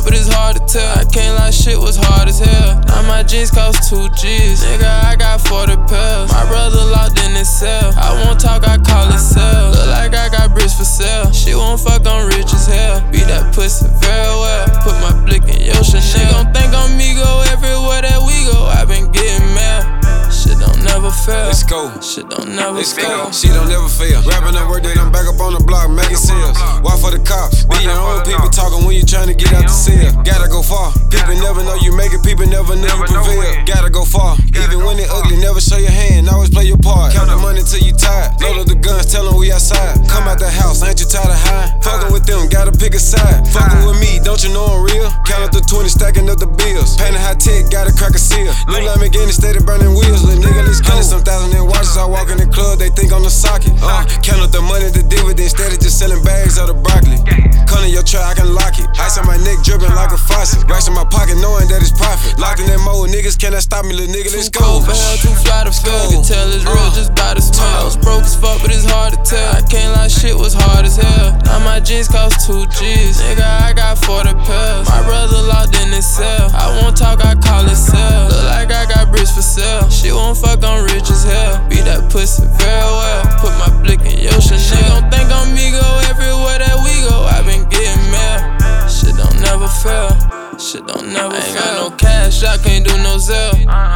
but it's hard to tell. I can't lie, shit was hard as hell. Now my jeans cost 2 G's. Nigga, I got 40 pills. My brother locked in his cell. I won't talk, I call it sell. Look like I got bricks for sale. She won't fuck, I'm rich as hell. Beat that pussy very well. Put my blick in your Chanel. She gon' think on me, go everywhere that we go. I been getting mad. Shit don't never fail. Let's go. Shit don't never Let's fail. go. Shit don't never fail. Rapping that work, then I'm back up on the block, making sales. Why for the cops? Be your own people talking when you tryna get out the cell. Gotta go far. People never know you make it. People never know you prevail. Gotta go far. Even when it ugly, never show your hand. Always play your part. Count the money till you tired. Load up the guns, tell them we outside. Come out the house, ain't you tired of high? Fucking with them, gotta pick a side. Fucking with me, don't you know I'm real? Count up the 20, stacking up the bills. Painted high tech, gotta crack a seal. New Lamborghini, steady burning wheels. Little nigga, let's go. 100,000 in watches, I walk in the club, they think I'm the socket. Count up the money, the dividend, instead of just selling bags of the broccoli. Come in your trap, I can lock it. Ice on my neck, dripping like a faucet. Racks in my pocket, knowing that it's profit. Locked in that mode, niggas cannot stop me, little nigga, let's Too go. cold for hell, too fly to fail. You can tell it's real just by the smell. I was broke as fuck, but it's hard to tell. I can't lie, shit was hard as hell. Now my jeans cost 2 G's. Nigga, I got 40 pills. My brother locked in his cell. I won't talk, I call it sell. Look like I got bricks for sale. She won't fuck, I'm rich as hell. Beat that pussy very well. Put my blick in your Chanel. She gon' think on me, go everywhere that we go. I been getting mad. Shit don't never fail. Shit don't never fail. I ain't got no cash, I can't do no Zelle.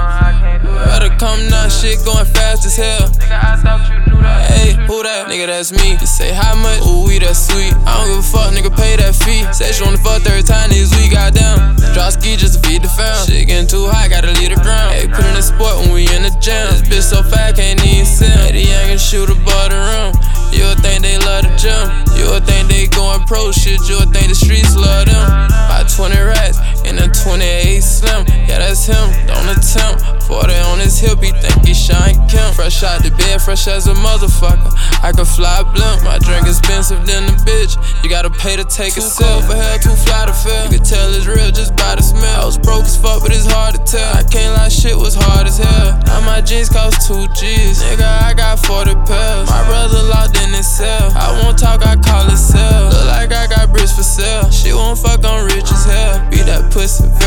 Better come now, shit going fast as hell. Nigga, I thought you knew that. Hey, who that? Nigga, that's me. You say how much? Ooh, we that sweet. I don't give a fuck, nigga, pay that fee. Say she wanna fuck 30 times this week, goddamn. Drop ski just to feed the fam. Shit getting too high, gotta leave the ground. Hey, put in the sport when we in the gym. This bitch so fat, can't even sim. Hey, the young can shoot above the rim. You would think they love the gym. You would think they going pro shit. You would think the streets love them. Buy 20 rats in a 28 slim. Yeah, that's him, don't attempt. 40 on his hip, he think he Shine Kemp. Fresh out the bed, fresh as a motherfucker. I can fly blimp, my drink expensive than the bitch. You gotta pay to take a sip. Too cold for hell, too fly to fail. You can tell it's real just by the smell. I was broke as fuck, but it's hard to tell. I can't lie, shit was hard as hell. Now my jeans cost 2 G's. Nigga, I got 40 pills. My brother locked in his cell. I won't talk, I call it sell. Look like I got bricks for sale. She won't fuck, I'm rich as hell. Beat that pussy